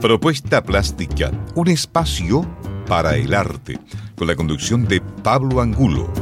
Propuesta Plástica, un espacio para el arte, con la conducción de Pablo Angulo.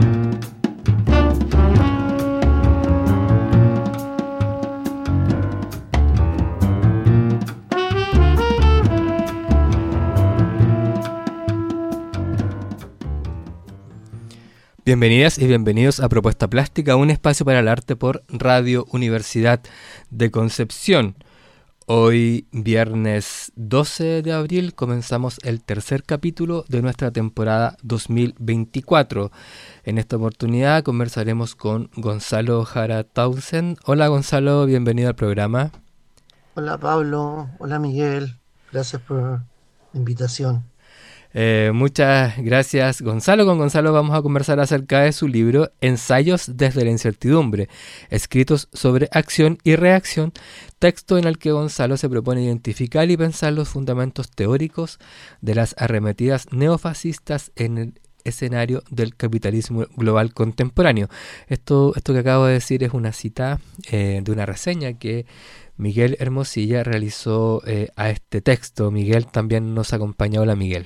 Bienvenidas y bienvenidos a Propuesta Plástica, un espacio para el arte por Radio Universidad de Concepción. Hoy, viernes 12 de abril, comenzamos el tercer capítulo de nuestra temporada 2024. En esta oportunidad conversaremos con Gonzalo Jara Townsend. Hola Gonzalo, bienvenido al programa. Hola Pablo, hola Miguel, gracias por la invitación. Muchas gracias Gonzalo. Con Gonzalo vamos a conversar acerca de su libro Ensayos desde la incertidumbre, escritos sobre acción y reacción, texto en el que Gonzalo se propone identificar y pensar los fundamentos teóricos de las arremetidas neofascistas en el escenario del capitalismo global contemporáneo. Esto que acabo de decir es una cita de una reseña que Miguel Hermosilla realizó a este texto. Miguel también nos acompaña. Hola Miguel.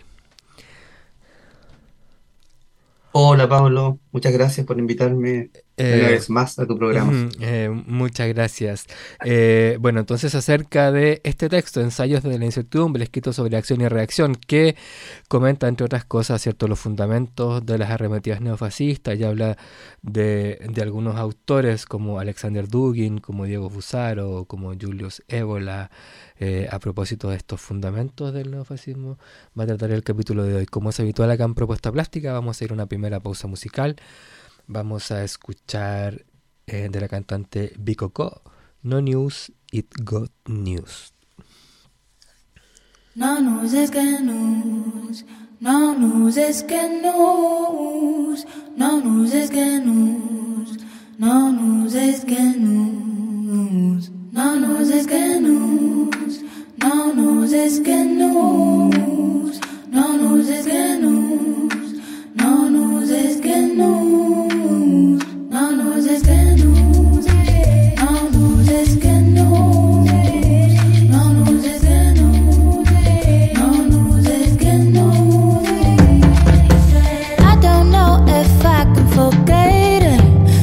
Hola Pablo, muchas gracias por invitarme una vez más a tu programa. Muchas gracias. Bueno, entonces acerca de este texto, Ensayos de la incertidumbre, escrito sobre acción y reacción, que comenta, entre otras cosas, cierto, los fundamentos de las arremetidas neofascistas, y habla de algunos autores como Alexander Dugin, como Diego Fusaro, como Julius Evola. A propósito de estos fundamentos del neofascismo, va a tratar el capítulo de hoy. Como es habitual acá en Propuesta Plástica, vamos a ir a una primera pausa musical. Vamos a escuchar de la cantante Bicocó, No News, It Got News. No news is good news. No news is good news. No news is good news. No news is good news. No news is good news. No news is good news. No news is good news. No news is good news. No news is good news. No news is good news. No news is good news. No news is good news. I don't know if I can forget it.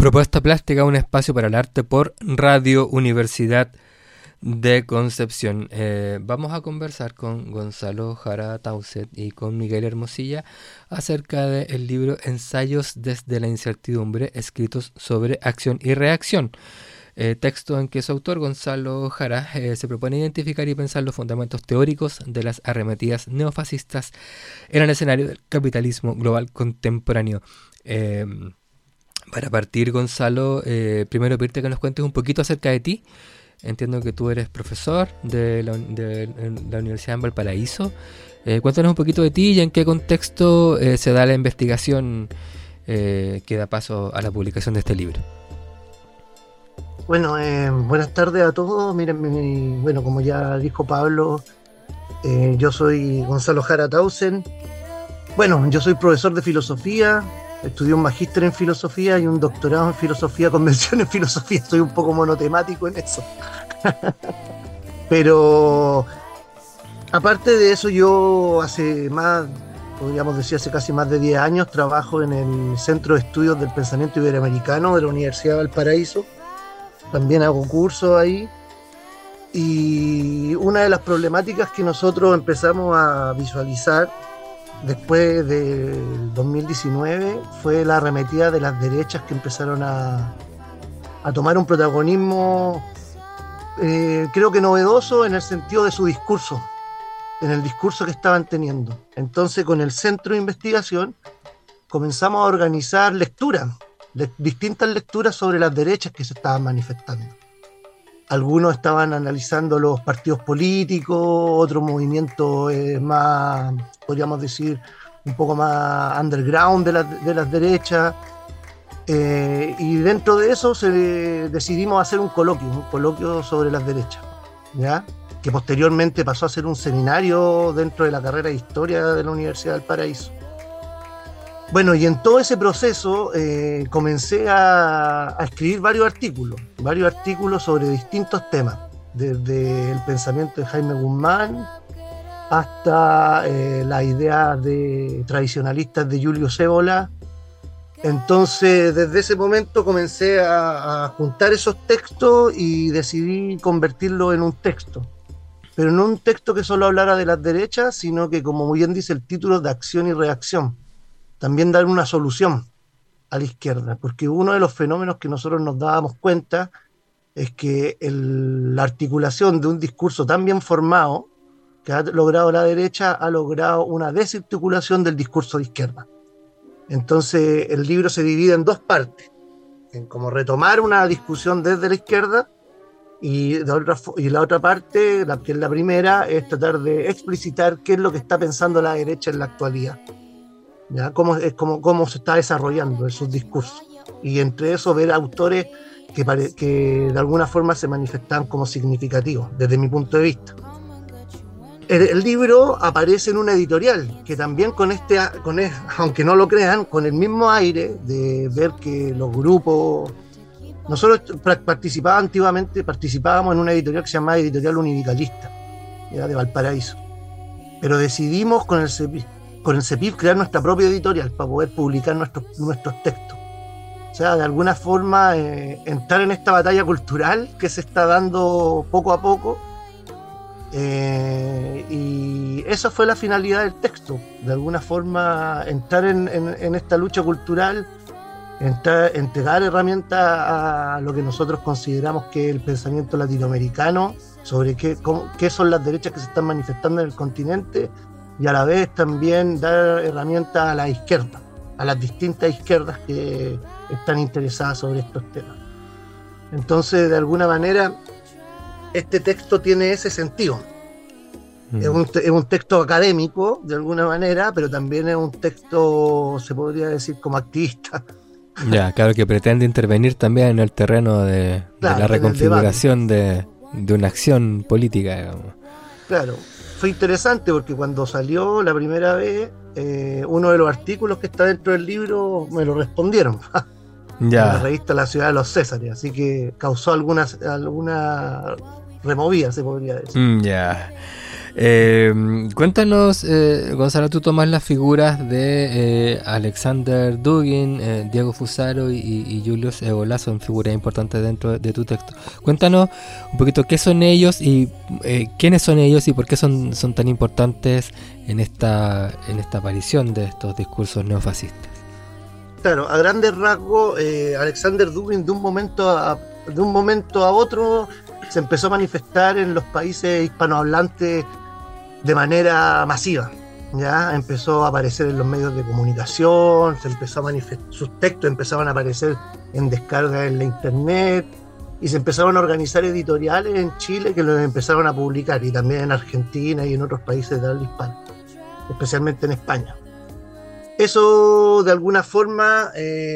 Propuesta plástica, un espacio para el arte por Radio Universidad de Concepción. Vamos a conversar con Gonzalo Jara Tauset y con Miguel Hermosilla acerca del libro Ensayos desde la incertidumbre, escritos sobre acción y reacción. Texto en que su autor, Gonzalo Jara, se propone identificar y pensar los fundamentos teóricos de las arremetidas neofascistas en el escenario del capitalismo global contemporáneo. Para partir, Gonzalo, primero pedirte que nos cuentes un poquito acerca de ti. Entiendo que tú eres profesor de la Universidad de Valparaíso. Cuéntanos un poquito de ti y en qué contexto se da la investigación que da paso a la publicación de este libro. Bueno, buenas tardes a todos. Miren, bueno, como ya dijo Pablo, yo soy Gonzalo Jara Tausen. Bueno, yo soy profesor de filosofía. Estudié un magíster en filosofía y un doctorado en filosofía, convención en filosofía. Soy un poco monotemático en eso. Pero aparte de eso, yo podríamos decir hace casi más de 10 años, trabajo en el Centro de Estudios del Pensamiento Iberoamericano de la Universidad de Valparaíso. También hago cursos ahí. Y una de las problemáticas que nosotros empezamos a visualizar después del 2019 fue la arremetida de las derechas que empezaron a tomar un protagonismo creo que novedoso en el sentido de su discurso, en el discurso que estaban teniendo. Entonces, con el centro de investigación comenzamos a organizar distintas lecturas sobre las derechas que se estaban manifestando. Algunos estaban analizando los partidos políticos, otros movimientos más, podríamos decir, un poco más underground de las derechas. Y dentro de eso decidimos hacer un coloquio sobre las derechas, ¿ya? Que posteriormente pasó a ser un seminario dentro de la carrera de Historia de la Universidad del Paraíso. Bueno, y en todo ese proceso comencé a escribir varios artículos sobre distintos temas, desde el pensamiento de Jaime Guzmán hasta las ideas tradicionalistas de Julio Cébola. Entonces, desde ese momento comencé a juntar esos textos y decidí convertirlo en un texto, pero no un texto que solo hablara de las derechas, sino que, como muy bien dice el título, de acción y reacción. También dar una solución a la izquierda, porque uno de los fenómenos que nosotros nos dábamos cuenta es que la articulación de un discurso tan bien formado que ha logrado la derecha ha logrado una desarticulación del discurso de izquierda. Entonces el libro se divide en dos partes, en cómo retomar una discusión desde la izquierda y la otra parte, que es la primera, es tratar de explicitar qué es lo que está pensando la derecha en la actualidad. ¿Ya? Cómo se está desarrollando en sus discursos, y entre eso ver autores que de alguna forma se manifestan como significativos desde mi punto de vista. El libro aparece en una editorial que también aunque no lo crean, con el mismo aire de ver que los grupos, nosotros participábamos en una editorial que se llamaba Editorial Univicalista, ¿ya? De Valparaíso, pero decidimos con el CEPIF crear nuestra propia editorial para poder publicar nuestros textos. O sea, de alguna forma entrar en esta batalla cultural que se está dando poco a poco, y esa fue la finalidad del texto, de alguna forma entrar en esta lucha cultural, entregar herramientas a lo que nosotros consideramos que es el pensamiento latinoamericano sobre qué son las derechas que se están manifestando en el continente, y a la vez también dar herramientas a la izquierda, a las distintas izquierdas que están interesadas sobre estos temas. Entonces, de alguna manera, este texto tiene ese sentido. Es un texto académico, de alguna manera, pero también es un texto, se podría decir, como activista. Ya, claro, que pretende intervenir también en el terreno de la reconfiguración de una acción política, digamos. Claro. Fue interesante porque cuando salió la primera vez, uno de los artículos que está dentro del libro me lo respondieron. Ya. En la revista La Ciudad de los Césares, así que causó alguna removida, se podría decir. Ya. Cuéntanos, Gonzalo, tú tomas las figuras de Alexander Dugin, Diego Fusaro y Julius Evola, son figuras importantes dentro de tu texto. Cuéntanos un poquito qué son ellos y quiénes son ellos y por qué son tan importantes en esta aparición de estos discursos neofascistas. Claro, a grandes rasgos, Alexander Dugin de un momento a otro se empezó a manifestar en los países hispanohablantes de manera masiva. Ya empezó a aparecer en los medios de comunicación, se empezó a sus textos empezaban a aparecer en descarga en la internet y se empezaron a organizar editoriales en Chile que los empezaron a publicar, y también en Argentina y en otros países de habla hispana, especialmente en España. Eso de alguna forma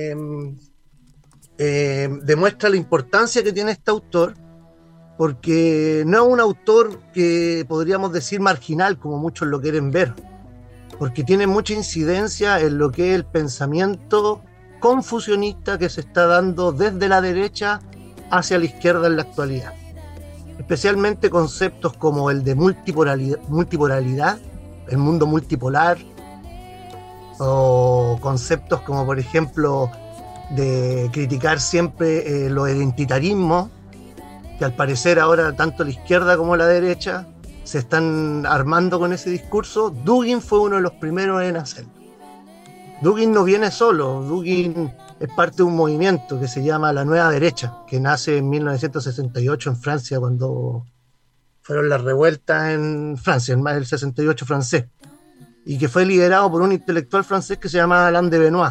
demuestra la importancia que tiene este autor, porque no es un autor que podríamos decir marginal, como muchos lo quieren ver, porque tiene mucha incidencia en lo que es el pensamiento confusionista que se está dando desde la derecha hacia la izquierda en la actualidad. Especialmente conceptos como el de multipolaridad, el mundo multipolar, o conceptos como, por ejemplo, de criticar siempre los identitarismos, que al parecer ahora tanto la izquierda como la derecha se están armando con ese discurso. Dugin fue uno de los primeros en hacerlo. Dugin no viene solo, Dugin es parte de un movimiento que se llama la Nueva Derecha, que nace en 1968 en Francia, cuando fueron las revueltas en Francia, en el 68 francés, y que fue liderado por un intelectual francés que se llama Alain de Benoist.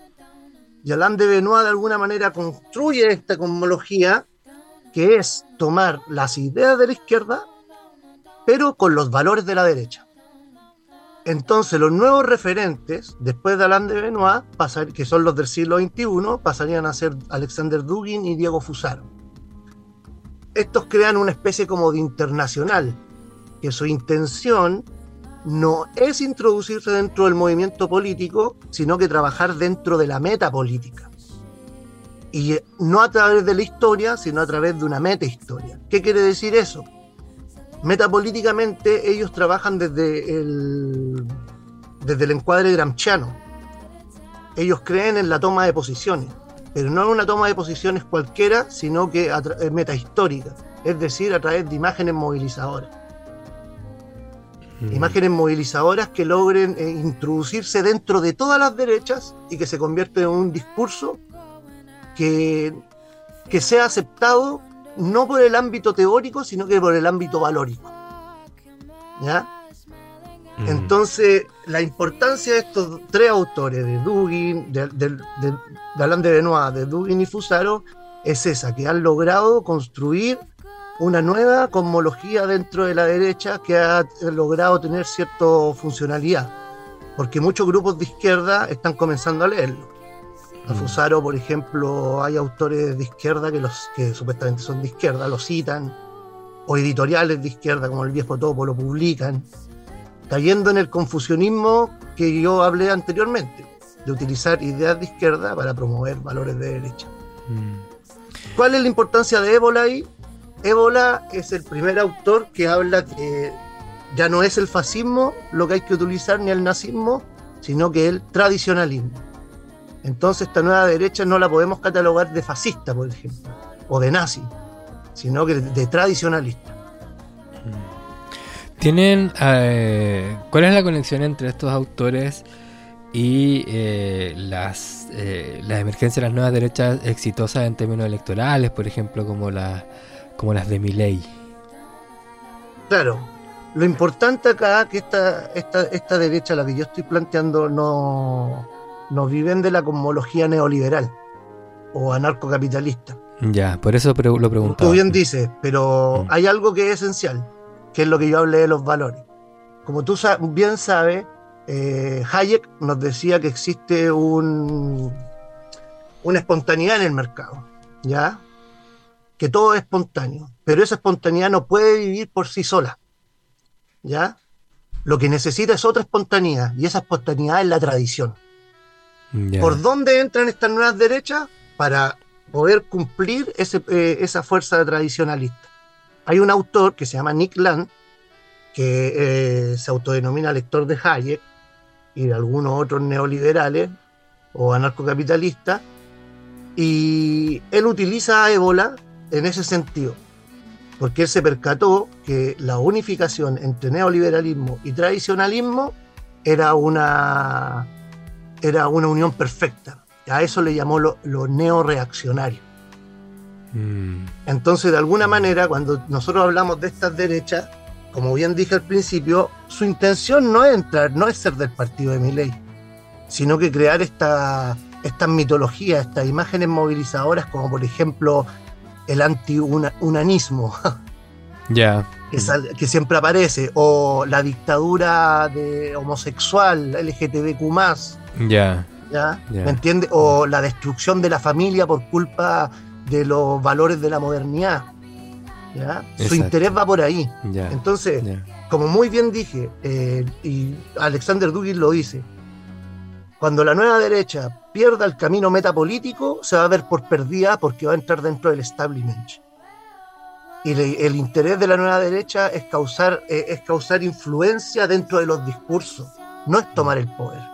Y Alain de Benoist de alguna manera construye esta cosmología, que es tomar las ideas de la izquierda, pero con los valores de la derecha. Entonces los nuevos referentes, después de Alain de Benoist, que son los del siglo XXI, pasarían a ser Alexander Dugin y Diego Fusaro. Estos crean una especie como de internacional, que su intención no es introducirse dentro del movimiento político, sino que trabajar dentro de la metapolítica. Y no a través de la historia, sino a través de una metahistoria. ¿Qué quiere decir eso? Metapolíticamente ellos trabajan desde el encuadre gramsciano. Ellos creen en la toma de posiciones, pero no en una toma de posiciones cualquiera, sino que metahistórica, es decir, a través de imágenes movilizadoras. Imágenes movilizadoras que logren introducirse dentro de todas las derechas y que se convierten en un discurso que sea aceptado no por el ámbito teórico, sino que por el ámbito valórico. ¿Ya? Entonces, la importancia de estos tres autores, de Dugin, de Alain de Benoist, de Dugin y Fusaro, es esa, que han logrado construir una nueva cosmología dentro de la derecha que ha logrado tener cierta funcionalidad, porque muchos grupos de izquierda están comenzando a leerlo. A Fusaro, por ejemplo, hay autores de izquierda que supuestamente son de izquierda, lo citan, o editoriales de izquierda como El Viejo Topo lo publican, cayendo en el confusionismo que yo hablé anteriormente, de utilizar ideas de izquierda para promover valores de derecha. ¿Cuál es la importancia de Evola ahí? Evola es el primer autor que habla que ya no es el fascismo lo que hay que utilizar, ni el nazismo, sino que el tradicionalismo. Entonces esta nueva derecha no la podemos catalogar de fascista, por ejemplo, o de nazi, sino que de tradicionalista. ¿Cuál es la conexión entre estos autores y las emergencias de las nuevas derechas exitosas en términos electorales, por ejemplo, como las de Milei? Claro, lo importante acá es que esta derecha, la que yo estoy planteando, no viven de la cosmología neoliberal o anarcocapitalista. Ya, por eso lo preguntaba. Tú bien dices, pero hay algo que es esencial, que es lo que yo hablé de los valores. Como tú bien sabes, Hayek nos decía que existe una espontaneidad en el mercado, ¿ya? Que todo es espontáneo, pero esa espontaneidad no puede vivir por sí sola, ¿ya? Lo que necesita es otra espontaneidad, y esa espontaneidad es la tradición. Yeah. ¿Por dónde entran estas nuevas derechas? Para poder cumplir esa fuerza tradicionalista. Hay un autor que se llama Nick Land, que se autodenomina lector de Hayek y de algunos otros neoliberales o anarcocapitalistas, y él utiliza a Ébola en ese sentido, porque él se percató que la unificación entre neoliberalismo y tradicionalismo era una unión perfecta. A eso le llamó lo neoreaccionario. Entonces, de alguna manera, cuando nosotros hablamos de estas derechas, como bien dije al principio, su intención no es ser del partido de Milei, sino que crear estas mitologías, estas imágenes movilizadoras, como por ejemplo el anti-unanismo, que siempre aparece, o la dictadura de homosexual, LGTBQ+, ¿me entiendes? O la destrucción de la familia por culpa de los valores de la modernidad. ¿Ya? Su interés va por ahí. Entonces, como muy bien dije, y Alexander Dugin lo dice, cuando la nueva derecha pierda el camino metapolítico, se va a ver por perdida porque va a entrar dentro del establishment. Y el interés de la nueva derecha es causar influencia dentro de los discursos, no es tomar el poder.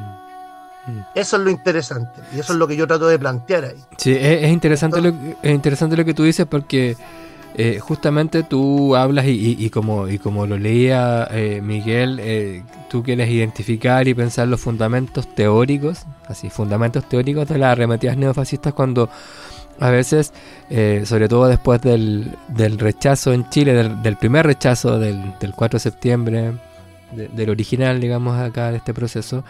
Eso es lo interesante, y eso es lo que yo trato de plantear ahí. Sí, es interesante lo que tú dices, porque justamente tú hablas y como lo leía Miguel, tú quieres identificar y pensar los fundamentos teóricos de las arremetidas neofascistas, cuando a veces, sobre todo después del rechazo en Chile, del primer rechazo del 4 de septiembre, del original, digamos, acá de este proceso,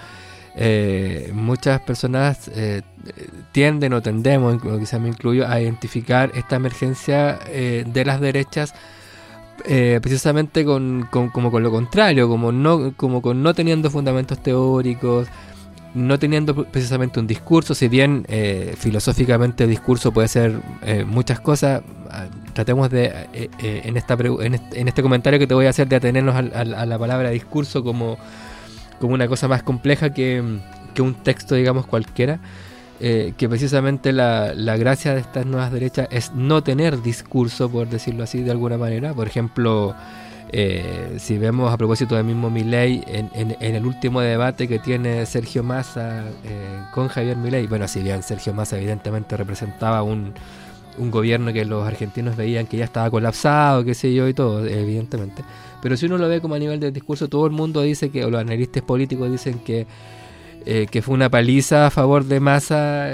muchas personas tienden o tendemos, quizás me incluyo, a identificar esta emergencia de las derechas precisamente como con lo contrario, como con no teniendo fundamentos teóricos, no teniendo precisamente un discurso. Si bien filosóficamente el discurso puede ser muchas cosas, tratemos de en este comentario que te voy a hacer, de atenernos a la palabra discurso como una cosa más compleja que un texto, digamos, cualquiera, que precisamente la gracia de estas nuevas derechas es no tener discurso, por decirlo así de alguna manera. Por ejemplo, si vemos a propósito del mismo Milei, en el último debate que tiene Sergio Massa con Javier Milei, bueno, si bien Sergio Massa evidentemente representaba un gobierno que los argentinos veían que ya estaba colapsado, qué sé yo, y todo, evidentemente. Pero si uno lo ve como a nivel de discurso, todo el mundo dice que, o los analistas políticos dicen que fue una paliza a favor de Massa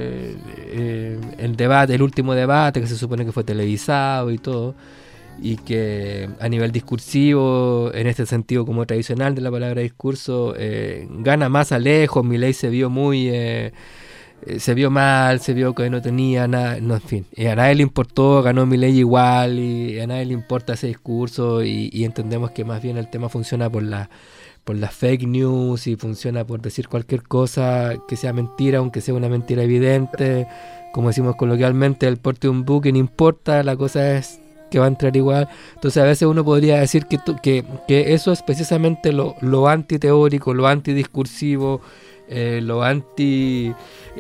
el debate, el último debate, que se supone que fue televisado y todo, y que a nivel discursivo, en este sentido como tradicional de la palabra discurso, gana Massa lejos. Milei se vio se vio mal, se vio que no tenía nada, no, en fin, a nadie le importó, ganó Milei igual, y a nadie le importa ese discurso, y entendemos que más bien el tema funciona por las fake news, y funciona por decir cualquier cosa que sea mentira, aunque sea una mentira evidente, como decimos coloquialmente, el porte de un buque no importa, la cosa es que va a entrar igual. Entonces a veces uno podría decir que eso es precisamente lo antiteórico, lo antidiscursivo, lo anti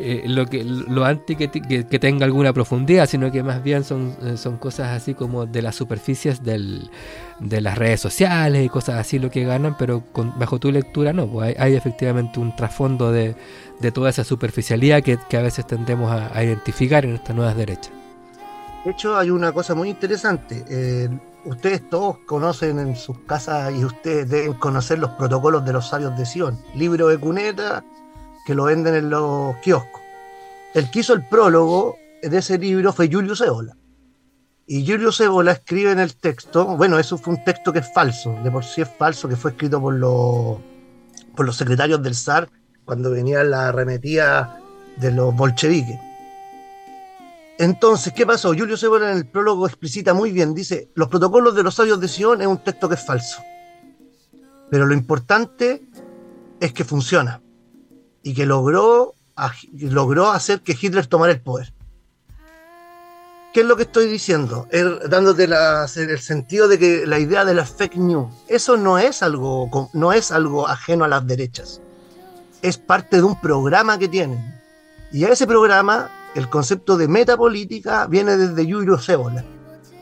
que tenga alguna profundidad, sino que más bien son cosas así como de las superficies de las redes sociales y cosas así lo que ganan, pero bajo tu lectura no, pues hay efectivamente un trasfondo de toda esa superficialidad que a veces tendemos a identificar en estas nuevas derechas. De hecho, hay una cosa muy interesante. Ustedes todos conocen en sus casas, y ustedes deben conocer los protocolos de los sabios de Sion, libro de cuneta que lo venden en los kioscos. El que hizo el prólogo de ese libro fue Julius Evola. Y Julius Evola escribe en el texto, bueno, eso fue un texto que es falso, de por sí es falso, que fue escrito por los secretarios del zar cuando venía la arremetida de los bolcheviques. Entonces, ¿qué pasó? Julius Evola en el prólogo explicita muy bien, dice: los protocolos de los sabios de Sion es un texto que es falso, pero lo importante es que funciona y que logró hacer que Hitler tomara el poder. ¿Qué es lo que estoy diciendo? Dándote el sentido de que la idea de las fake news, eso no es algo ajeno a las derechas, es parte de un programa que tienen, y a ese programa el concepto de metapolítica viene desde Julius Evola.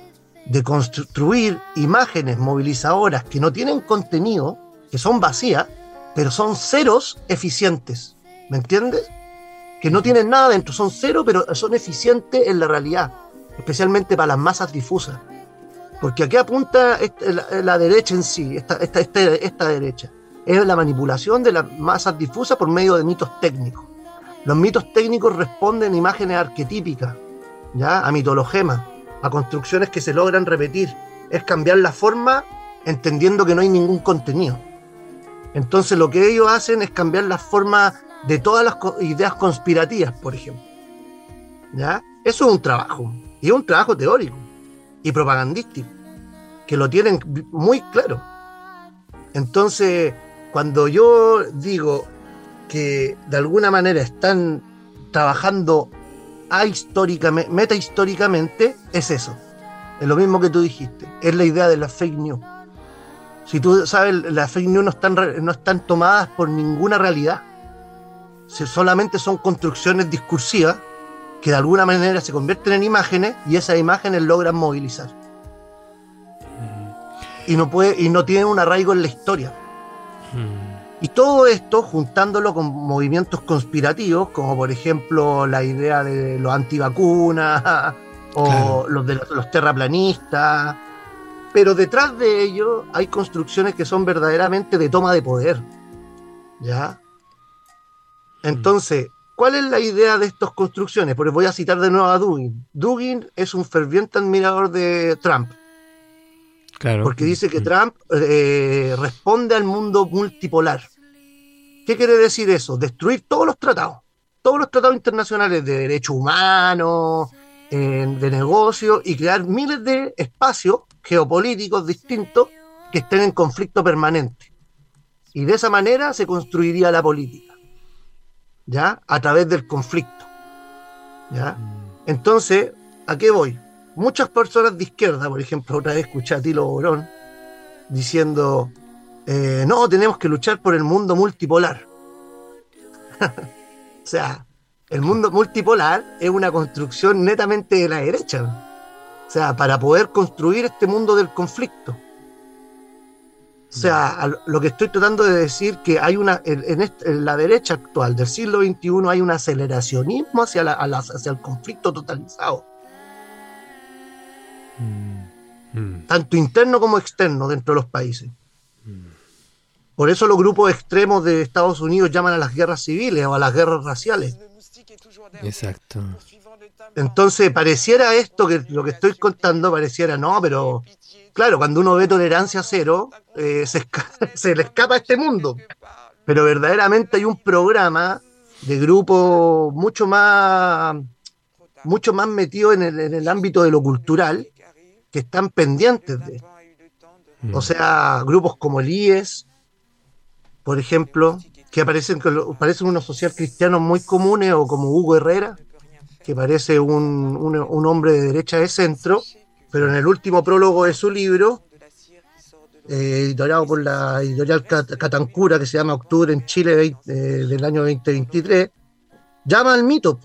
de construir imágenes movilizadoras que no tienen contenido, que son vacías, pero son ceros eficientes, ¿me entiendes? Que no tienen nada dentro, son cero, pero son eficientes en la realidad, especialmente para las masas difusas. Porque aquí apunta la derecha en sí, esta derecha, es la manipulación de las masas difusas por medio de mitos técnicos. Los mitos técnicos responden a imágenes arquetípicas, ¿ya? A mitologemas, a construcciones que se logran repetir. Es cambiar la forma entendiendo que no hay ningún contenido. Entonces lo que ellos hacen es cambiar la forma de todas las ideas conspirativas, por ejemplo, ¿ya? Eso es un trabajo, y es un trabajo teórico y propagandístico, que lo tienen muy claro. Entonces, cuando yo digo que de alguna manera están trabajando metahistóricamente, es eso. Es lo mismo que tú dijiste. Es la idea de la fake news. Si tú sabes, las fake news no están tomadas por ninguna realidad. Solamente son construcciones discursivas que de alguna manera se convierten en imágenes y esas imágenes logran movilizar. Y no tienen un arraigo en la historia. Y todo esto juntándolo con movimientos conspirativos, como por ejemplo la idea de los antivacunas o los de los terraplanistas, pero detrás de ello hay construcciones que son verdaderamente de toma de poder, ¿ya? Entonces, ¿cuál es la idea de estas construcciones? Porque voy a citar de nuevo a Dugin. Dugin es un ferviente admirador de Trump. Claro. Porque dice que Trump responde al mundo multipolar. ¿Qué quiere decir eso? Destruir todos los tratados internacionales de derechos humanos, de negocio, y crear miles de espacios geopolíticos distintos que estén en conflicto permanente. Y de esa manera se construiría la política, ¿ya? A través del conflicto, ¿ya? Entonces, ¿a qué voy? Muchas personas de izquierda, por ejemplo, otra vez escuché a Tilo Borón diciendo, no, tenemos que luchar por el mundo multipolar. O sea, el mundo multipolar es una construcción netamente de la derecha. O sea, para poder construir este mundo del conflicto. O sea, lo que estoy tratando de decir que hay en la derecha actual del siglo XXI hay un aceleracionismo hacia el conflicto totalizado. Tanto interno como externo dentro de los países. Por eso los grupos extremos de Estados Unidos llaman a las guerras civiles o a las guerras raciales. Exacto. Entonces pareciera esto, que lo que estoy contando pareciera, no, pero claro, cuando uno ve tolerancia cero, se le escapa a este mundo. Pero verdaderamente hay un programa de grupo mucho más metido en el ámbito de lo cultural, que están pendientes de esto. O sea, grupos como el IES, por ejemplo, que parecen unos social cristianos muy comunes, o como Hugo Herrera, que parece un hombre de derecha de centro, pero en el último prólogo de su libro, editoriado por la editorial Catancura, que se llama Octubre en Chile del año 2023, llama al mito.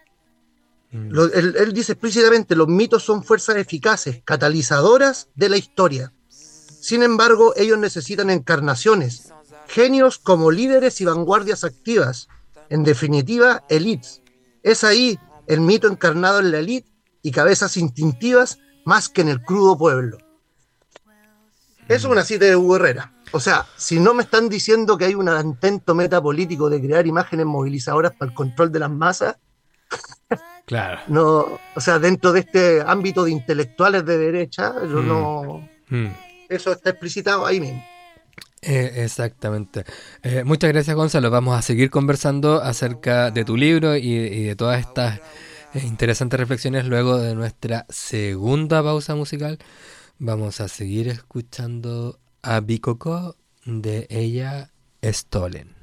Él dice explícitamente: los mitos son fuerzas eficaces, catalizadoras de la historia. Sin embargo, ellos necesitan encarnaciones, genios como líderes y vanguardias activas, en definitiva, elites. Es ahí el mito encarnado en la élite y cabezas instintivas más que en el crudo pueblo. Eso es una cita de Hugo Herrera. O sea, si no me están diciendo que hay un intento metapolítico de crear imágenes movilizadoras para el control de las masas, claro. No, o sea, dentro de este ámbito de intelectuales de derecha, eso está explicitado ahí mismo. Exactamente. Muchas gracias, Gonzalo. Vamos a seguir conversando acerca de tu libro y de todas estas interesantes reflexiones luego de nuestra segunda pausa musical. Vamos a seguir escuchando a Bicocó de ella Stolen.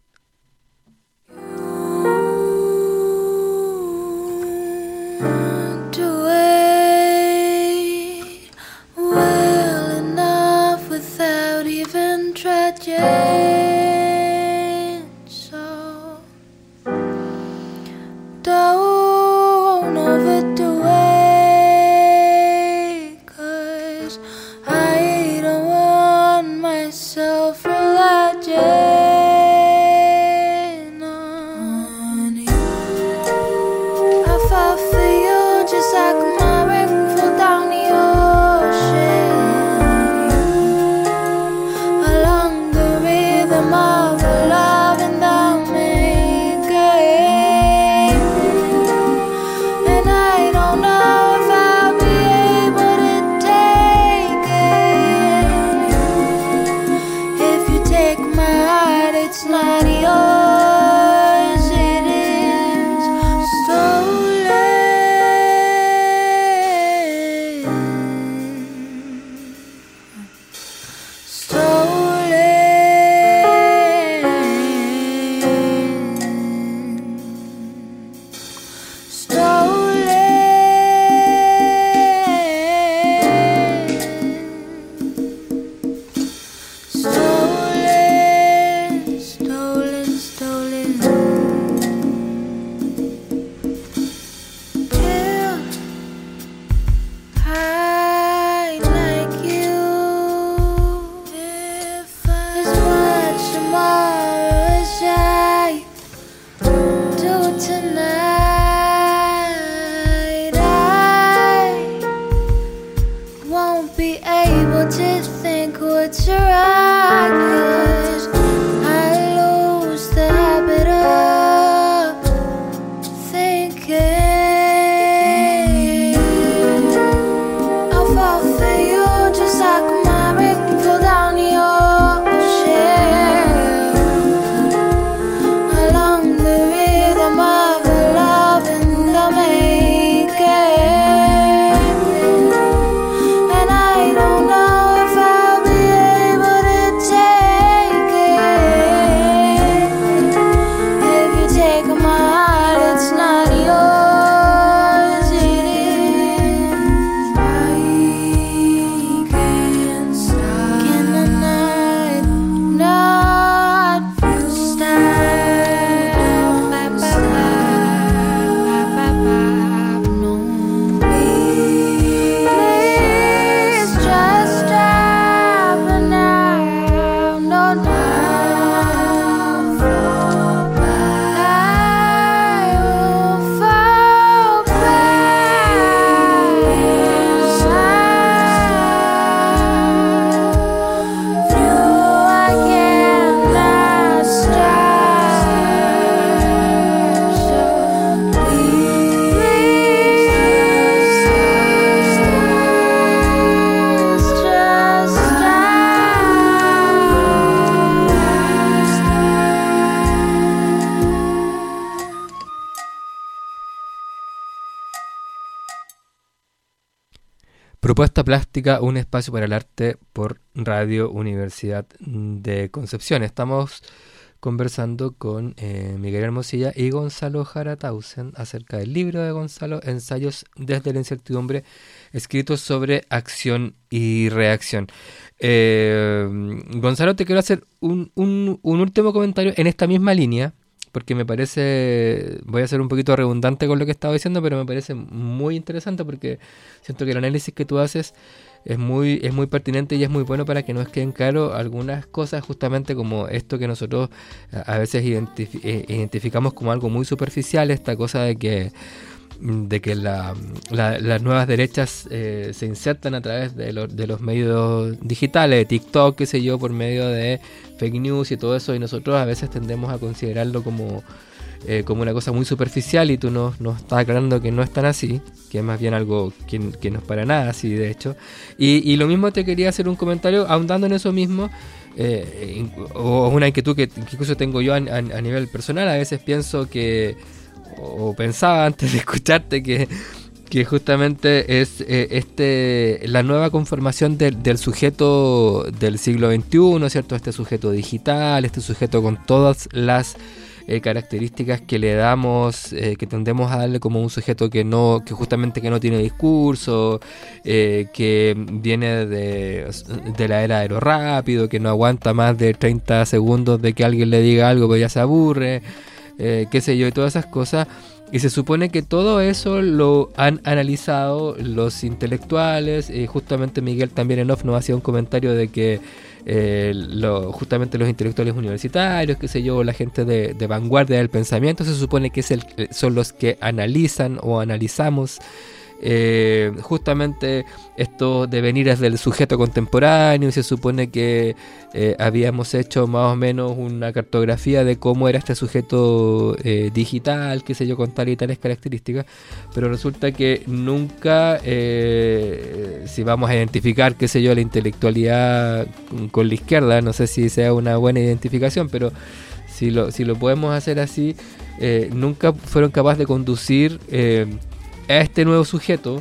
So don't overdo it, 'cause Propuesta Plástica, un espacio para el arte por Radio Universidad de Concepción. Estamos conversando con Miguel Hermosilla y Gonzalo Jaratausen acerca del libro de Gonzalo, Ensayos desde la incertidumbre, escritos sobre acción y reacción. Gonzalo, te quiero hacer un último comentario en esta misma línea, porque me parece, voy a ser un poquito redundante con lo que estaba diciendo, pero me parece muy interesante porque siento que el análisis que tú haces es muy pertinente y es muy bueno para que nos queden claro algunas cosas, justamente como esto que nosotros a veces identificamos como algo muy superficial, esta cosa de que las nuevas derechas se insertan a través de los medios digitales, de TikTok, qué sé yo, por medio de fake news y todo eso, y nosotros a veces tendemos a considerarlo como una cosa muy superficial, y tú nos estás aclarando que no es tan así, que es más bien algo que no es para nada así, de hecho. Y lo mismo, te quería hacer un comentario ahondando en eso mismo, o una inquietud que incluso tengo yo a nivel personal. A veces pienso que, o pensaba antes de escucharte, que justamente es la nueva conformación del sujeto del siglo XXI, ¿cierto? Este sujeto digital, este sujeto con todas las características que le damos, que tendemos a darle como un sujeto que justamente no tiene discurso, que viene de la era de lo rápido, que no aguanta más de 30 segundos de que alguien le diga algo, pues ya se aburre, qué sé yo, y todas esas cosas. Y se supone que todo eso lo han analizado los intelectuales. Justamente Miguel también en off nos hacía un comentario de que justamente los intelectuales universitarios, qué sé yo, la gente de vanguardia del pensamiento, se supone que son los que analizan o analizamos justamente estos devenires del sujeto contemporáneo. Y se supone que habíamos hecho más o menos una cartografía de cómo era este sujeto digital, qué sé yo, con tal y tales características, pero resulta que nunca, si vamos a identificar, qué sé yo, la intelectualidad con la izquierda, no sé si sea una buena identificación, pero si lo podemos hacer así, nunca fueron capaces de conducir a este nuevo sujeto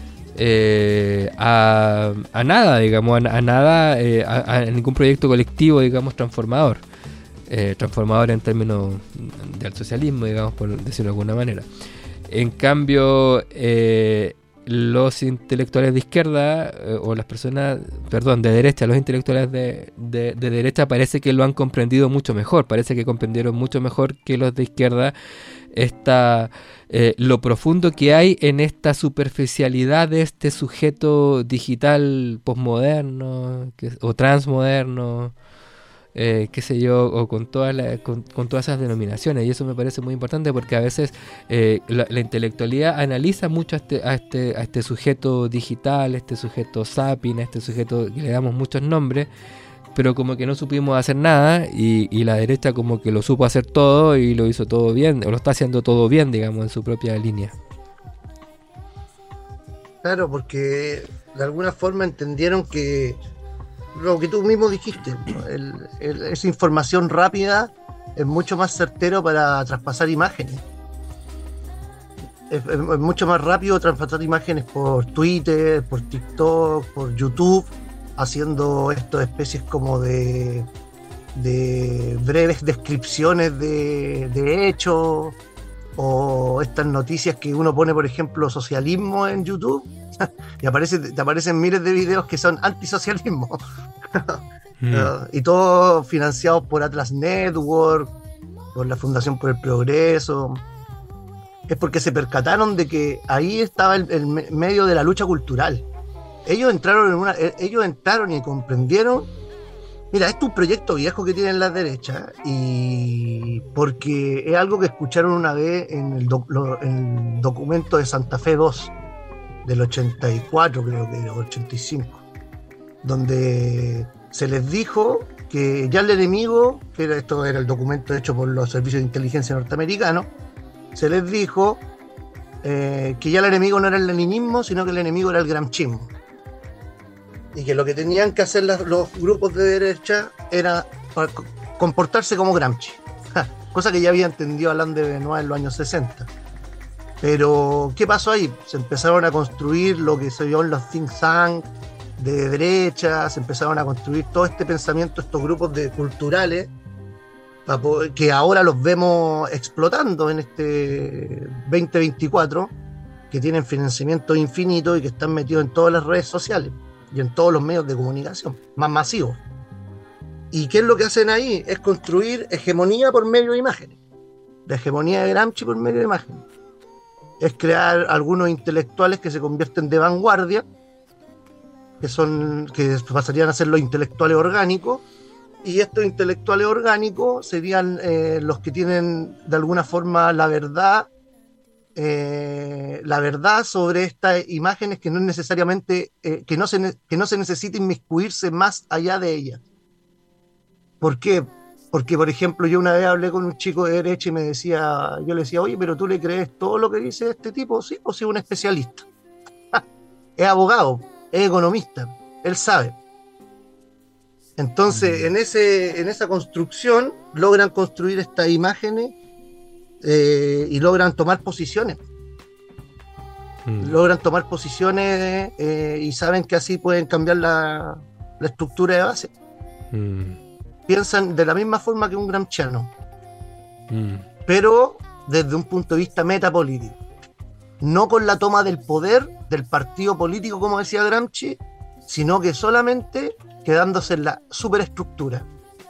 a nada, digamos, a nada, a ningún proyecto colectivo, digamos, transformador en términos del socialismo, digamos, por decirlo de alguna manera. En cambio, los intelectuales de izquierda, o las personas, perdón, de derecha, los intelectuales de derecha parece que lo han comprendido mucho mejor, parece que comprendieron mucho mejor que los de izquierda lo profundo que hay en esta superficialidad de este sujeto digital posmoderno o transmoderno, qué sé yo, o con todas esas denominaciones. Y eso me parece muy importante porque a veces la intelectualidad analiza mucho a este sujeto digital, este sujeto sapien, a este sujeto que le damos muchos nombres, pero como que no supimos hacer nada, y la derecha como que lo supo hacer todo y lo hizo todo bien, o lo está haciendo todo bien, digamos, en su propia línea. Claro, porque de alguna forma entendieron que lo que tú mismo dijiste, esa información rápida es mucho más certero para traspasar imágenes. Es mucho más rápido traspasar imágenes por Twitter, por TikTok, por YouTube, haciendo estas especies como de breves descripciones de hechos, o estas noticias que uno pone, por ejemplo, socialismo en YouTube, y te aparecen miles de videos que son antisocialismo. Y todos financiados por Atlas Network, por la Fundación por el Progreso. Es porque se percataron de que ahí estaba el medio de la lucha cultural. Ellos entraron y comprendieron, mira, esto es un proyecto viejo que tienen las derechas, y porque es algo que escucharon una vez en el documento de Santa Fe 2 del 84, creo que era 85, donde se les dijo que ya el enemigo, esto era el documento hecho por los servicios de inteligencia norteamericanos, se les dijo que ya el enemigo no era el leninismo, sino que el enemigo era el gramscismo, y que lo que tenían que hacer los grupos de derecha era comportarse como Gramsci, cosa que ya había entendido Alain de Benoist en los años 60. Pero, ¿qué pasó ahí? Se empezaron a construir lo que se vio en los think tanks de derecha, se empezaron a construir todo este pensamiento, estos grupos culturales, que ahora los vemos explotando en este 2024, que tienen financiamiento infinito y que están metidos en todas las redes sociales y en todos los medios de comunicación más masivos. ¿Y qué es lo que hacen ahí? Es construir hegemonía por medio de imágenes. La hegemonía de Gramsci por medio de imágenes. Es crear algunos intelectuales que se convierten de vanguardia, que pasarían a ser los intelectuales orgánicos, y estos intelectuales orgánicos serían los que tienen de alguna forma la verdad sobre estas imágenes, que no necesariamente que no se necesita inmiscuirse más allá de ellas. ¿Por qué? Porque, por ejemplo, yo una vez hablé con un chico de derecha y yo le decía, oye, pero ¿tú le crees todo lo que dice este tipo? Sí, pues sí, un especialista. Es abogado, es economista, él sabe. Entonces, en esa construcción, logran construir estas imágenes y logran tomar posiciones. Logran tomar posiciones y saben que así pueden cambiar la estructura de base. Piensan de la misma forma que un gramsciano, pero desde un punto de vista metapolítico, no con la toma del poder del partido político, como decía Gramsci, sino que solamente quedándose en la superestructura.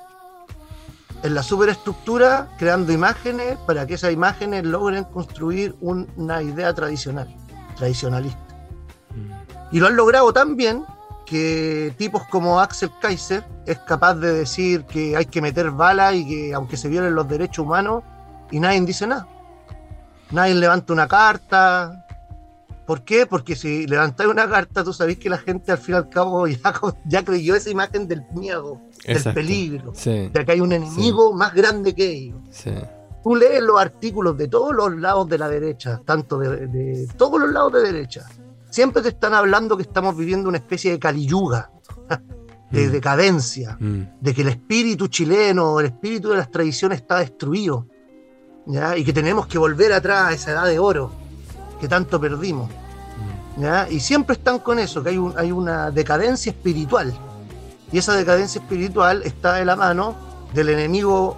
En la superestructura, creando imágenes para que esas imágenes logren construir una idea tradicionalista. Y lo han logrado tan bien que tipos como Axel Kaiser es capaz de decir que hay que meter balas y que aunque se violen los derechos humanos, y nadie dice nada. Nadie levanta una carta. ¿Por qué? Porque si levantáis una carta, tú sabés que la gente al fin y al cabo ya creyó esa imagen del miedo, del peligro, de que hay un enemigo más grande que ellos. Sí. Tú lees los artículos de todos los lados de la derecha, tanto de todos los lados de derecha. Siempre te están hablando que estamos viviendo una especie de Kali Yuga, de decadencia, de que el espíritu chileno, el espíritu de las tradiciones está destruido, ¿ya? Y que tenemos que volver atrás a esa edad de oro que tanto perdimos, ¿ya? Y siempre están con eso, que hay una decadencia espiritual, y esa decadencia espiritual está de la mano del enemigo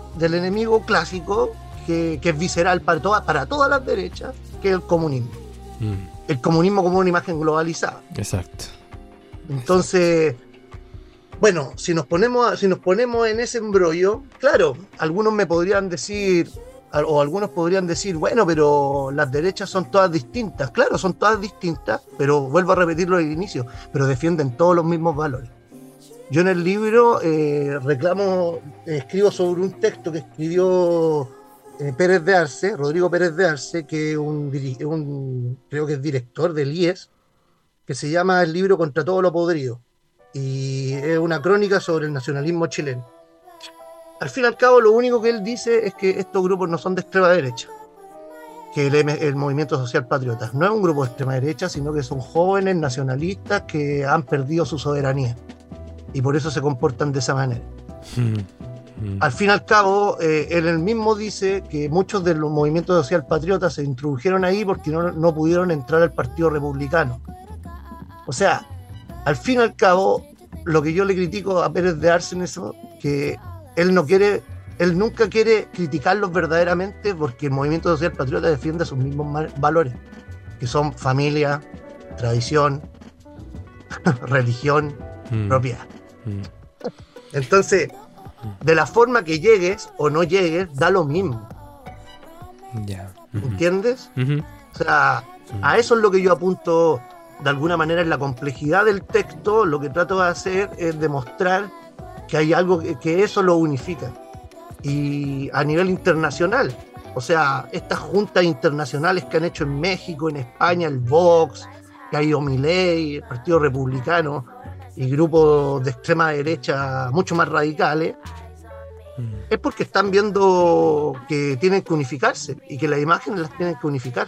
clásico, que es visceral para todas las derechas, que es el comunismo. El comunismo como una imagen globalizada. Exacto. Entonces, bueno, si nos ponemos en ese embrollo, claro, algunos podrían decir, bueno, pero las derechas son todas distintas. Claro, son todas distintas, pero vuelvo a repetirlo al inicio, pero defienden todos los mismos valores. Yo en el libro escribo sobre un texto que escribió Rodrigo Pérez de Arce, que es creo que es director del IES, que se llama El libro contra todo lo podrido, y es una crónica sobre el nacionalismo chileno. Al fin y al cabo, lo único que él dice es que estos grupos no son de extrema derecha, que el Movimiento Social Patriota no es un grupo de extrema derecha, sino que son jóvenes nacionalistas que han perdido su soberanía y por eso se comportan de esa manera. Al fin y al cabo, él mismo dice que muchos de los movimientos social patriotas se introdujeron ahí porque no pudieron entrar al Partido Republicano. O sea, al fin y al cabo, lo que yo le critico a Pérez de Arce en eso, que él nunca quiere criticarlos verdaderamente, porque el movimiento social patriota defiende sus mismos valores, que son familia, tradición, religión, propiedad. Entonces, de la forma que llegues o no llegues, da lo mismo. ¿Entiendes? O sea, a eso es lo que yo apunto de alguna manera en la complejidad del texto. Lo que trato de hacer es demostrar que hay algo que eso lo unifica. Y a nivel internacional, o sea, estas juntas internacionales que han hecho en México, en España, el Vox, que ha ido Milei, el Partido Republicano, y grupos de extrema derecha mucho más radicales, es porque están viendo que tienen que unificarse y que las imágenes las tienen que unificar.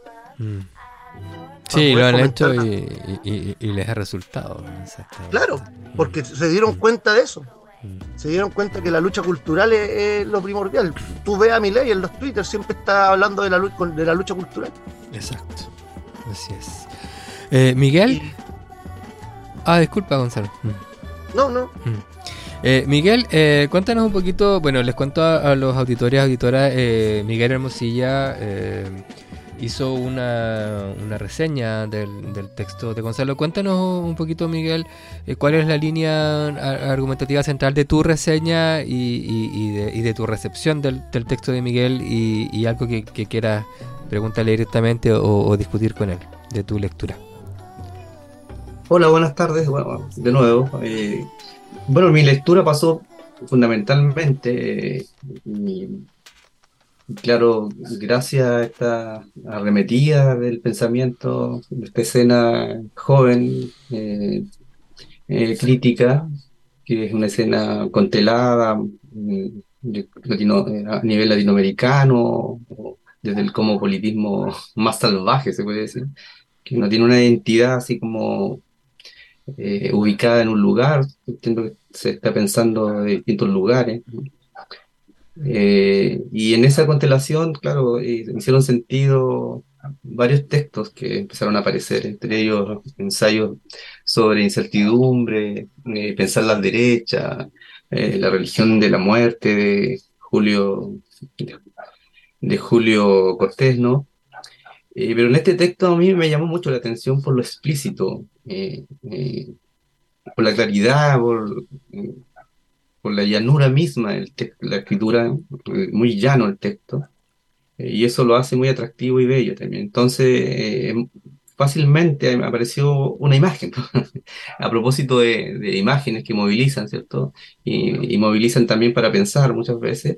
Sí, lo han hecho y les ha resultado. Claro, porque se dieron cuenta de eso. Se dieron cuenta que la lucha cultural es lo primordial. Tú ves a Milei en los Twitter, siempre está hablando de la lucha cultural. Exacto, así es. Miguel. Disculpa, Gonzalo. No. Miguel, cuéntanos un poquito. Bueno, les cuento a los auditores y auditoras. Miguel Hermosilla hizo una reseña del texto de Gonzalo. Cuéntanos un poquito, Miguel, cuál es la línea argumentativa central de tu reseña y de tu recepción del texto de Miguel, y algo que quieras preguntarle directamente o discutir con él de tu lectura. Hola, buenas tardes. Bueno, de nuevo. Bueno, mi lectura pasó fundamentalmente, claro, gracias a esta arremetida del pensamiento, de esta escena joven, crítica, que es una escena constelada a nivel latinoamericano, o desde el cosmopolitismo más salvaje, se puede decir, que no tiene una identidad así como ubicada en un lugar. Entiendo que se está pensando de distintos lugares, ¿no? Y en esa constelación, claro, me hicieron sentido varios textos que empezaron a aparecer, entre ellos ensayos sobre incertidumbre, pensar las derechas, la religión de la muerte de Julio Cortés, ¿no? Pero en este texto a mí me llamó mucho la atención por lo explícito, por la claridad, por la llanura misma, la escritura, muy llano el texto, y eso lo hace muy atractivo y bello también. Entonces, fácilmente me apareció una imagen, a propósito de imágenes que movilizan, ¿cierto? Y movilizan también para pensar muchas veces.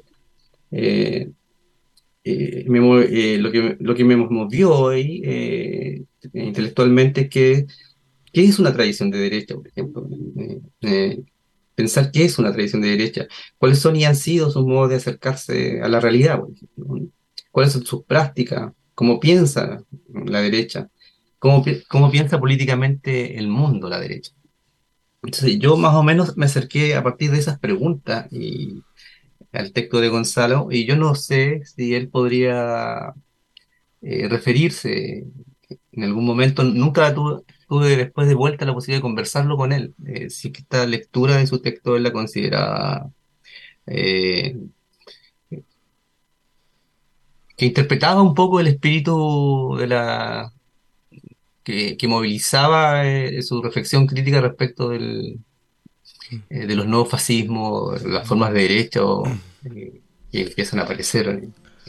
Lo que me movió hoy intelectualmente es que ¿qué es una tradición de derecha, por ejemplo? Pensar qué es una tradición de derecha, cuáles son y han sido sus modos de acercarse a la realidad, por ejemplo, cuáles son sus prácticas, cómo piensa la derecha, cómo piensa políticamente el mundo la derecha. Entonces yo más o menos me acerqué a partir de esas preguntas al texto de Gonzalo, y yo no sé si él podría referirse en algún momento. Nunca tuve después de vuelta la posibilidad de conversarlo con él, si que esta lectura de su texto él la consideraba eh, que interpretaba un poco el espíritu que movilizaba su reflexión crítica respecto de los nuevos fascismos, las formas de derecho que empiezan a aparecer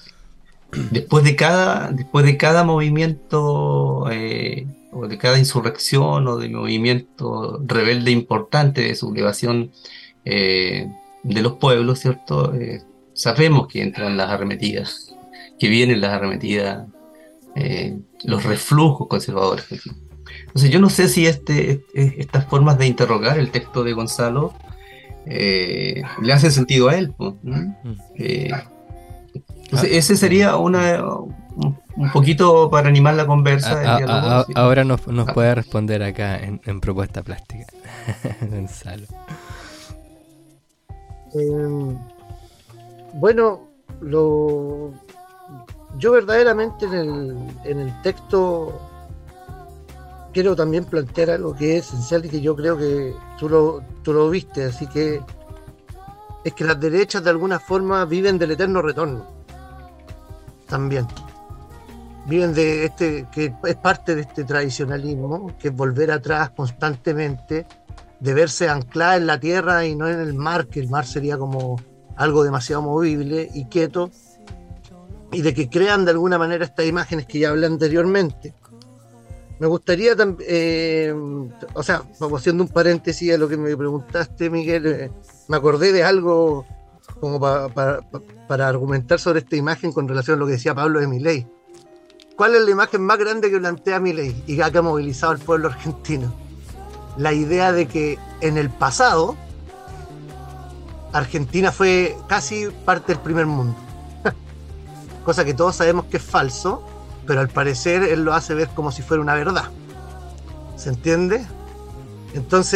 después de cada movimiento, o de cada insurrección o de movimiento rebelde importante de sublevación de los pueblos, ¿cierto? Sabemos que entran las arremetidas, que vienen las arremetidas, los reflujos conservadores. Entonces yo no sé si estas formas de interrogar el texto de Gonzalo le hacen sentido a él, ¿no? Entonces ese sería un poquito para animar la conversa. Ahora nos puede responder acá en Propuesta Plástica, Gonzalo. Bueno, yo verdaderamente en el texto quiero también plantear algo que es esencial y que yo creo que tú lo viste, así que es que las derechas de alguna forma viven del eterno retorno. También viven de que es parte de este tradicionalismo, que es volver atrás constantemente, de verse anclada en la tierra y no en el mar, que el mar sería como algo demasiado movible y quieto, y de que crean de alguna manera estas imágenes que ya hablé anteriormente. Me gustaría también, como haciendo un paréntesis a lo que me preguntaste, Miguel, me acordé de algo como para argumentar sobre esta imagen con relación a lo que decía Pablo de Milei. ¿Cuál es la imagen más grande que plantea Milei y que ha movilizado al pueblo argentino? La idea de que en el pasado Argentina fue casi parte del primer mundo. Cosa que todos sabemos que es falso, pero al parecer él lo hace ver como si fuera una verdad. ¿Se entiende? Entonces,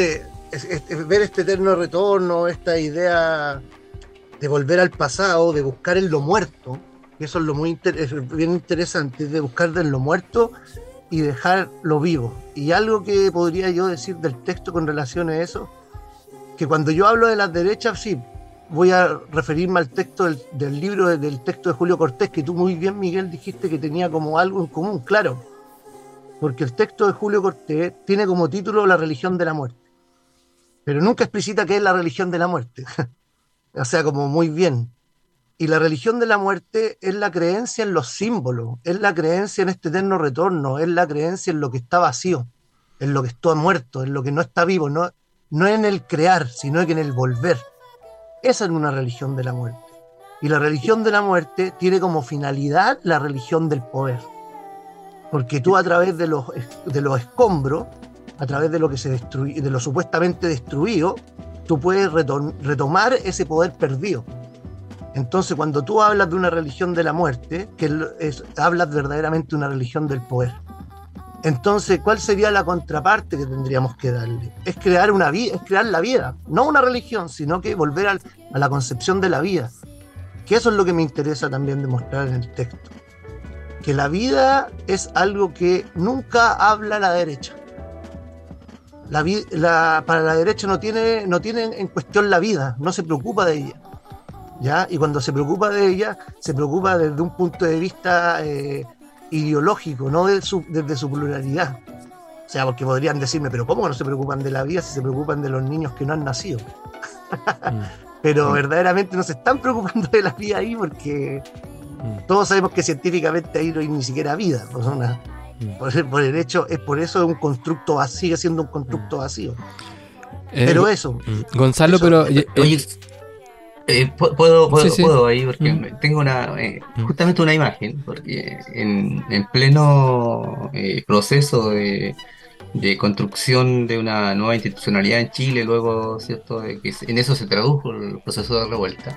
ver este eterno retorno, esta idea de volver al pasado, de buscar en lo muerto, que eso es lo es bien interesante, de buscar en lo muerto y dejar lo vivo. Y algo que podría yo decir del texto con relación a eso, que cuando yo hablo de las derechas, sí, voy a referirme al texto del libro, del texto de Julio Cortés, que tú muy bien, Miguel, dijiste que tenía como algo en común, claro, porque el texto de Julio Cortés tiene como título La religión de la muerte, pero nunca explicita qué es la religión de la muerte. O sea, como muy bien. Y la religión de la muerte es la creencia en los símbolos, es la creencia en este eterno retorno, es la creencia en lo que está vacío, en lo que está muerto, en lo que no está vivo, no en el crear, sino que en el volver. Esa es una religión de la muerte. Y la religión de la muerte tiene como finalidad la religión del poder. Porque tú a través de los escombros, a través de lo que se destruye, de lo supuestamente destruido, tú puedes retomar ese poder perdido. Entonces, cuando tú hablas de una religión de la muerte, hablas verdaderamente de una religión del poder. Entonces, ¿cuál sería la contraparte que tendríamos que darle? Es crear una vida, es crear la vida, no una religión, sino que volver a la concepción de la vida. Que eso es lo que me interesa también demostrar en el texto. Que la vida es algo que nunca habla la derecha. Para la derecha no tiene en cuestión la vida, no se preocupa de ella, ¿ya? Y cuando se preocupa de ella, se preocupa desde un punto de vista ideológico, no desde su pluralidad. O sea, porque podrían decirme, pero ¿cómo no se preocupan de la vida si se preocupan de los niños que no han nacido? Pero verdaderamente no se están preocupando de la vida ahí, porque todos sabemos que científicamente ahí no hay ni siquiera vida. Por el hecho, es por eso un constructo sigue siendo un constructo vacío. Pero eso. Gonzalo, eso, pero... Oye, puedo Sí. ahí, porque tengo justamente una imagen, porque en pleno proceso de construcción de una nueva institucionalidad en Chile, luego, ¿cierto?, de que en eso se tradujo el proceso de revuelta,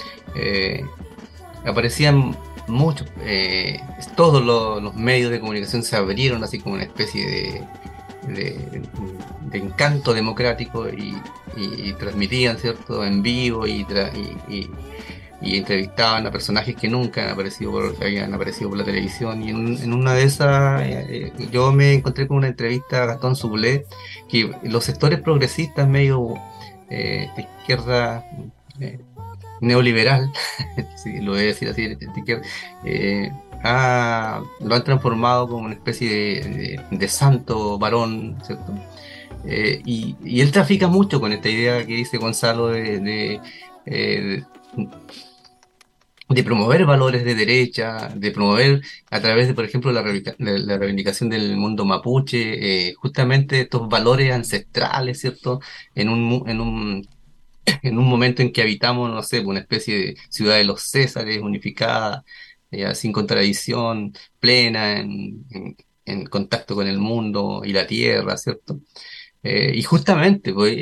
aparecían muchos, todos los medios de comunicación se abrieron así como una especie de encanto democrático y transmitían, ¿cierto?, en vivo y entrevistaban a personajes que nunca habían aparecido por la televisión. Y en una de esas yo me encontré con una entrevista a Gastón Sublet, que los sectores progresistas medio de izquierda neoliberal, si lo voy a decir así, de izquierda, lo han transformado como una especie de santo varón, ¿cierto? Y él trafica mucho con esta idea que dice Gonzalo de promover valores de derecha, de promover a través de, por ejemplo, la reivindicación del mundo mapuche, justamente estos valores ancestrales, ¿cierto? En un momento en que habitamos, no sé, una especie de ciudad de los Césares unificada, sin contradicción, plena, en contacto con el mundo y la tierra, ¿cierto? Y justamente, pues,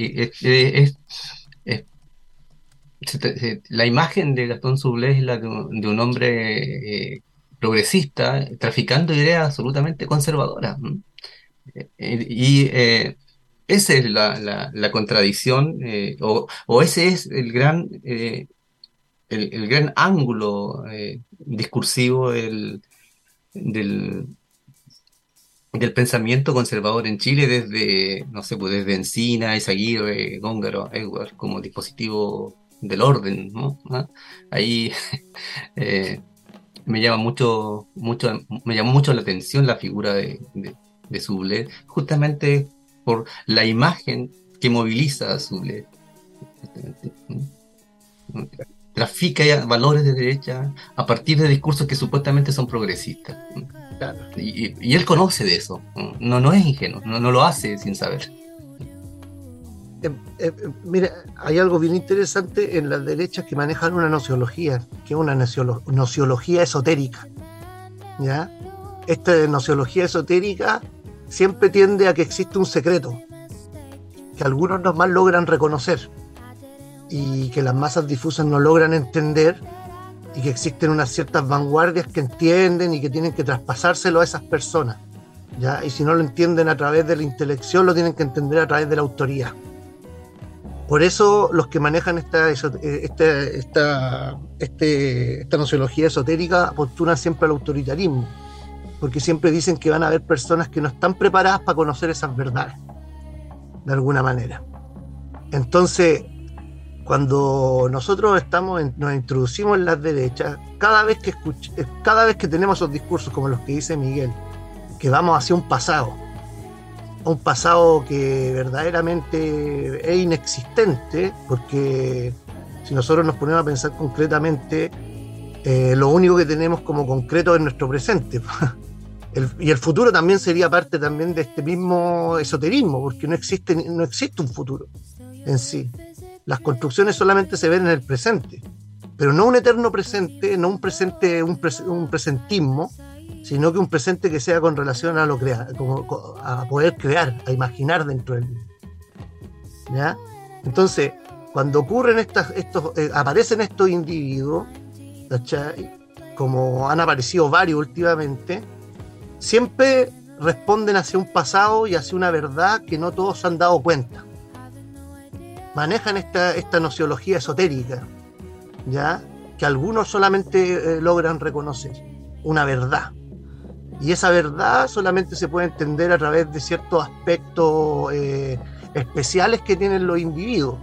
la imagen de Gastón Sublet es la de un hombre progresista, traficando ideas absolutamente conservadoras. Esa es la contradicción, o ese es el gran ángulo discursivo del pensamiento conservador en Chile, desde, no sé, pues desde Encina, Eizaguirre, Góngora, Edwards, como dispositivo del orden, ¿no? Ahí me llamó mucho la atención la figura de Sublet, justamente por la imagen que moviliza a Sublet. Trafica ya valores de derecha a partir de discursos que supuestamente son progresistas. Claro. Y él conoce de eso, no es ingenuo, no lo hace sin saber. Mira, hay algo bien interesante en las derechas que manejan una nociología, que es una nociología esotérica, ¿ya? Esta nociología esotérica siempre tiende a que existe un secreto que algunos nomás logran reconocer y que las masas difusas no logran entender, y que existen unas ciertas vanguardias que entienden y que tienen que traspasárselo a esas personas, ¿ya? Y si no lo entienden a través de la intelección, lo tienen que entender a través de la autoridad. Por eso los que manejan esta nociología esotérica postulan siempre al autoritarismo, porque siempre dicen que van a haber personas que no están preparadas para conocer esas verdades, de alguna manera. Entonces, cuando nosotros nos introducimos en las derechas, cada vez que tenemos esos discursos como los que dice Miguel, que vamos hacia un pasado que verdaderamente es inexistente, porque si nosotros nos ponemos a pensar concretamente, lo único que tenemos como concreto es nuestro presente. Y el futuro también sería parte también de este mismo esoterismo, porque no existe un futuro en sí. Las construcciones solamente se ven en el presente, pero no un eterno presente, no un presentismo, sino que un presente que sea con relación a a poder crear, a imaginar dentro del mismo. ¿Ya? Entonces, cuando ocurren aparecen estos individuos, ¿cachai? Como han aparecido varios últimamente, siempre responden hacia un pasado y hacia una verdad que no todos se han dado cuenta. Manejan esta nociología esotérica, ¿ya? Que algunos solamente logran reconocer una verdad. Y esa verdad solamente se puede entender a través de ciertos aspectos especiales que tienen los individuos.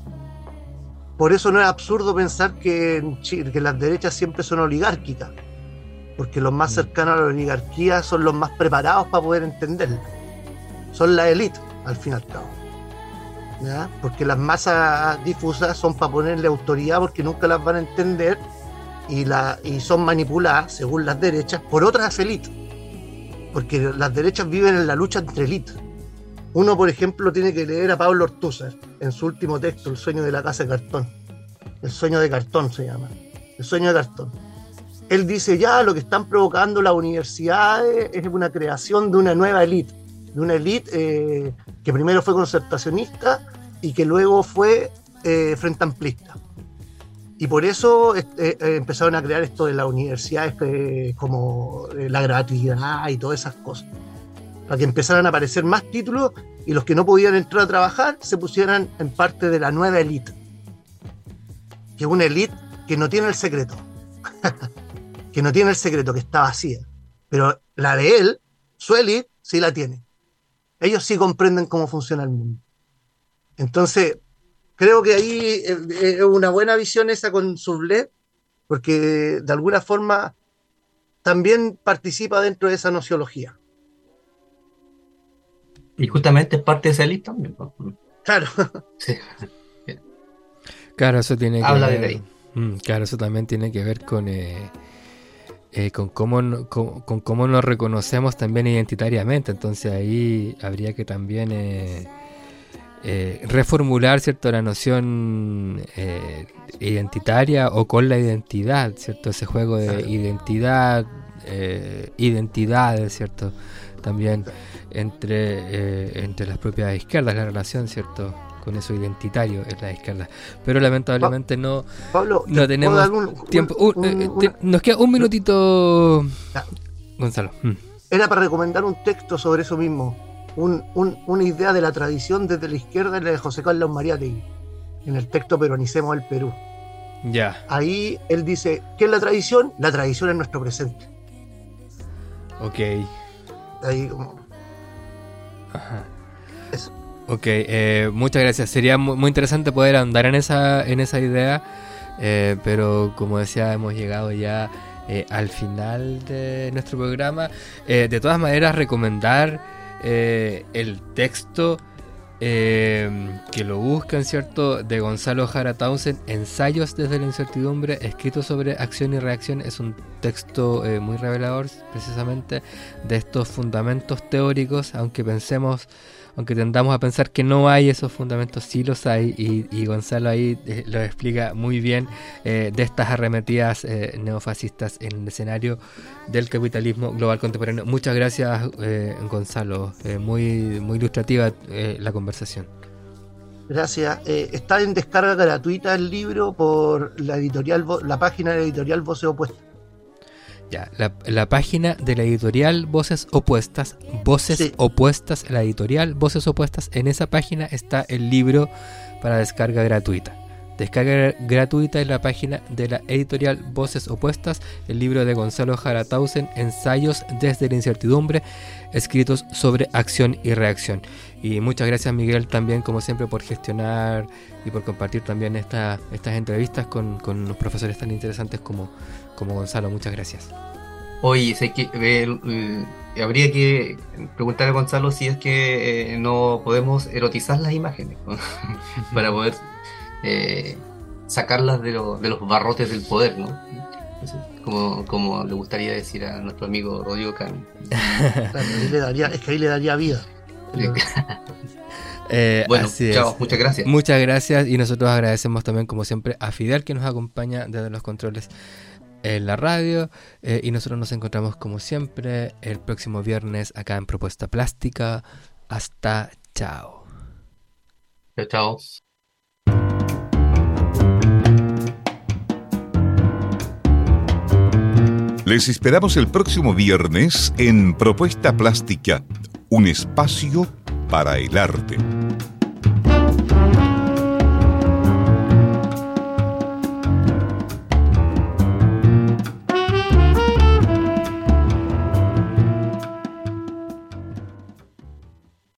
Por eso no es absurdo pensar que las derechas siempre son oligárquicas, porque los más cercanos a la oligarquía son los más preparados para poder entenderla. Son la élite, al fin y al cabo, ¿ya? Porque las masas difusas son para ponerle autoridad, porque nunca las van a entender, y son manipuladas, según las derechas, por otras élites. Porque las derechas viven en la lucha entre élites. Uno, por ejemplo, tiene que leer a Pablo Ortúzar en su último texto, El sueño de la casa de cartón. El sueño de cartón se llama. El sueño de cartón. Él dice, ya lo que están provocando las universidades es una creación de una nueva élite. De una élite que primero fue concertacionista y que luego fue frente amplista. Y por eso empezaron a crear esto de las universidades como la gratuidad y todas esas cosas. Para que empezaran a aparecer más títulos y los que no podían entrar a trabajar se pusieran en parte de la nueva élite. Que es una élite que no tiene el secreto. Que no tiene el secreto, que está vacía. Pero la de él, su élite, sí la tiene. Ellos sí comprenden cómo funciona el mundo. Entonces, creo que ahí es una buena visión esa con Sublet, porque de alguna forma también participa dentro de esa nociología. Y justamente es parte de esa lista también, ¿no? Claro. Sí. Claro, eso tiene que Habla ver. de ahí. Claro, eso también tiene que ver con cómo nos reconocemos también identitariamente. Entonces ahí habría que también reformular, ¿cierto?, la noción identitaria o con la identidad, ¿cierto? Ese juego de identidad, identidades, ¿cierto? También entre las propias izquierdas, la relación, ¿cierto?, con eso identitario es la izquierda. Pero lamentablemente Pablo, no tenemos tiempo. Nos queda un minutito, Gonzalo. Era para recomendar un texto sobre eso mismo. Una idea de la tradición desde la izquierda es la de José Carlos Mariátegui, en el texto Peronicemos el Perú. Ya. Ahí él dice, ¿qué es la tradición? La tradición es nuestro presente. Ok. Ahí como... Ajá. Eso. Ok, muchas gracias. Sería muy interesante poder andar en esa idea, pero como decía, hemos llegado ya al final de nuestro programa. De todas maneras, recomendar el texto, que lo busquen, ¿cierto?, de Gonzalo Jara Townsend, Ensayos desde la incertidumbre, escrito sobre acción y reacción. Es un texto muy revelador, precisamente, de estos fundamentos teóricos, aunque tendamos a pensar que no hay esos fundamentos, sí los hay, y Gonzalo ahí lo explica muy bien, de estas arremetidas neofascistas en el escenario del capitalismo global contemporáneo. Muchas gracias, Gonzalo, muy, muy ilustrativa la conversación. Gracias. Está en descarga gratuita el libro por la página de la editorial Voces Opuestas. Ya, la página de la editorial Voces Opuestas, Sí. Opuestas, la editorial Voces Opuestas, en esa página está el libro para descarga gratuita. Descarga gratuita en la página de la editorial Voces Opuestas, el libro de Gonzalo Jaratausen, Ensayos desde la incertidumbre, escritos sobre acción y reacción. Y muchas gracias, Miguel, también como siempre por gestionar y por compartir también estas entrevistas con unos profesores tan interesantes como Gonzalo. Muchas gracias. Oye, sé que habría que preguntar a Gonzalo si es que no podemos erotizar las imágenes, ¿no? Para poder sacarlas de los barrotes del poder, ¿no? Entonces, como le gustaría decir a nuestro amigo Rodrigo Cano. Claro, ahí le daría vida. Bueno, así chao, es. muchas gracias. Muchas gracias, y nosotros agradecemos también como siempre a Fidel, que nos acompaña desde los controles en la radio, y nosotros nos encontramos como siempre el próximo viernes acá en Propuesta Plástica. Hasta chao. Chao, chao. Les esperamos el próximo viernes en Propuesta Plástica, un espacio para el arte.